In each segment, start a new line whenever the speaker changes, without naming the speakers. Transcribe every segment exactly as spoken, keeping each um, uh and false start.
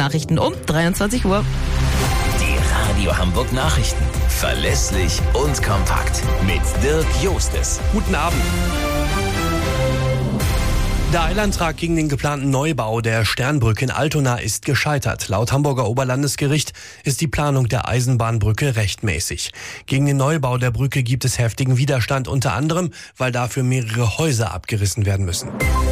Nachrichten um dreiundzwanzig Uhr.
Die Radio Hamburg Nachrichten. Verlässlich und kompakt. Mit Dirk Jostes.
Guten Abend. Der Eilantrag gegen den geplanten Neubau der Sternbrücke in Altona ist gescheitert. Laut Hamburger Oberlandesgericht ist die Planung der Eisenbahnbrücke rechtmäßig. Gegen den Neubau der Brücke gibt es heftigen Widerstand, unter anderem, weil dafür mehrere Häuser abgerissen werden müssen.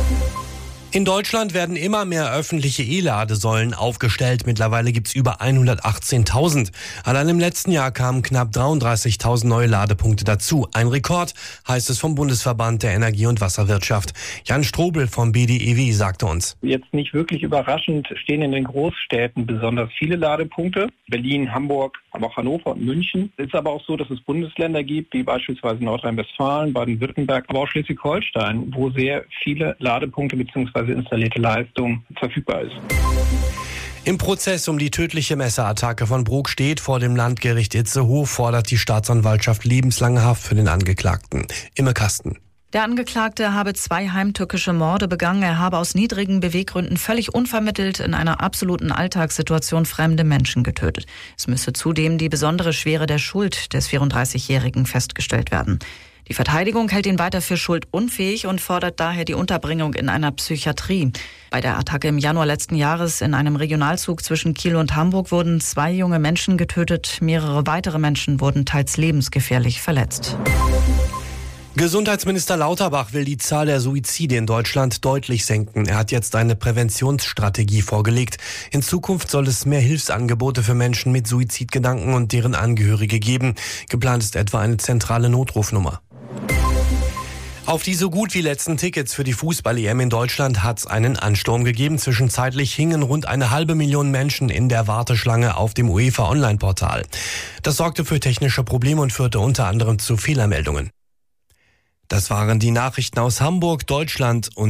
In Deutschland werden immer mehr öffentliche E-Ladesäulen aufgestellt. Mittlerweile gibt's über hundertachtzehntausend. Allein im letzten Jahr kamen knapp dreiunddreißigtausend neue Ladepunkte dazu. Ein Rekord, heißt es vom Bundesverband der Energie- und Wasserwirtschaft. Jan Strobel vom B D E W sagte uns:
Jetzt nicht wirklich überraschend stehen in den Großstädten besonders viele Ladepunkte. Berlin, Hamburg, aber auch Hannover und München. Es ist aber auch so, dass es Bundesländer gibt, wie beispielsweise Nordrhein-Westfalen, Baden-Württemberg, aber auch Schleswig-Holstein, wo sehr viele Ladepunkte bzw. installierte Leistung verfügbar ist.
Im Prozess um die tödliche Messerattacke von Brok steht vor dem Landgericht Itzehoe, fordert die Staatsanwaltschaft lebenslange Haft für den Angeklagten. Imme Kasten.
Der Angeklagte habe zwei heimtückische Morde begangen. Er habe aus niedrigen Beweggründen völlig unvermittelt in einer absoluten Alltagssituation fremde Menschen getötet. Es müsse zudem die besondere Schwere der Schuld des vierunddreißigjährigen festgestellt werden. Die Verteidigung hält ihn weiter für schuldunfähig und fordert daher die Unterbringung in einer Psychiatrie. Bei der Attacke im Januar letzten Jahres in einem Regionalzug zwischen Kiel und Hamburg wurden zwei junge Menschen getötet. Mehrere weitere Menschen wurden teils lebensgefährlich verletzt.
Gesundheitsminister Lauterbach will die Zahl der Suizide in Deutschland deutlich senken. Er hat jetzt eine Präventionsstrategie vorgelegt. In Zukunft soll es mehr Hilfsangebote für Menschen mit Suizidgedanken und deren Angehörige geben. Geplant ist etwa eine zentrale Notrufnummer. Auf die so gut wie letzten Tickets für die Fußball-E M in Deutschland hat es einen Ansturm gegeben. Zwischenzeitlich hingen rund eine halbe Million Menschen in der Warteschlange auf dem UEFA-Online-Portal. Das sorgte für technische Probleme und führte unter anderem zu Fehlermeldungen. Das waren die Nachrichten aus Hamburg, Deutschland und